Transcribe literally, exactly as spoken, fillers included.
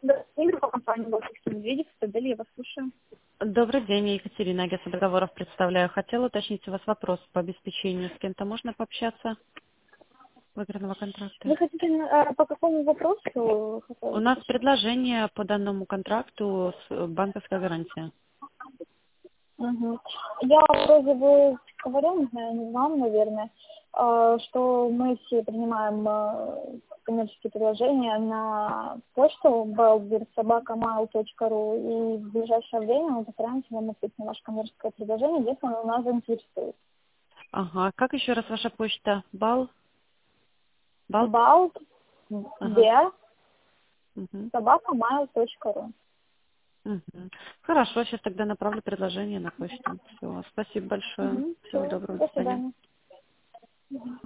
Компания «Балтийский Медведев», Стадель, я вас слушаю. Добрый день, я Екатерина, агентство договоров представляю. Хотела уточнить у вас вопрос по обеспечению. С кем-то можно пообщаться выигранного контракта? Вы хотите а, по какому вопросу? У хотели нас уточнить? предложение по данному контракту с банковской гарантией. Мгм. Я вроде бы говорила, не знаю, не вам, наверное, а, что мы все принимаем а, коммерческие предложения на почту балдер собака mail точка ру, и в ближайшее время мы постараемся вам ответить на ваше коммерческое предложение, если оно нас заинтересует. Ага, как еще раз ваша почта? Бал? Бал? Балт, Ага. бер, Угу. собака mail точка ру. Угу. Хорошо, сейчас тогда направлю предложение на почту. Все, спасибо большое. Угу. Всего Все, доброго, до до свидания. свидания. Мгм.